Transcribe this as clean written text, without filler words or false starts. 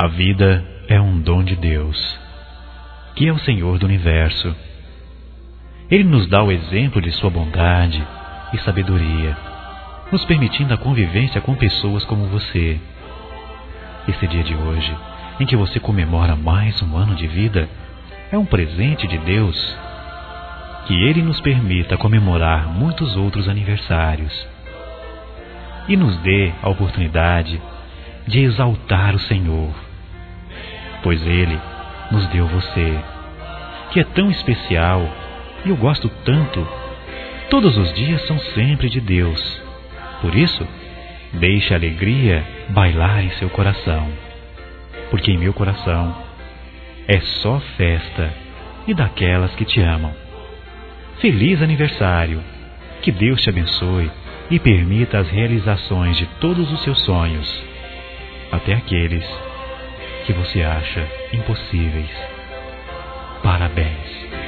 A vida é um dom de Deus, que é o Senhor do Universo. Ele nos dá o exemplo de sua bondade e sabedoria, nos permitindo a convivência com pessoas como você. Esse dia de hoje, em que você comemora mais um ano de vida, é um presente de Deus. Que Ele nos permita comemorar muitos outros aniversários e nos dê a oportunidade de exaltar o Senhor, pois Ele nos deu você, que é tão especial e eu gosto tanto. Todos os dias são sempre de Deus. Por isso, deixe a alegria bailar em seu coração, porque em meu coração é só festa e daquelas que te amam. Feliz aniversário! Que Deus te abençoe e permita as realizações de todos os seus sonhos, até aqueles que você acha impossíveis. Parabéns!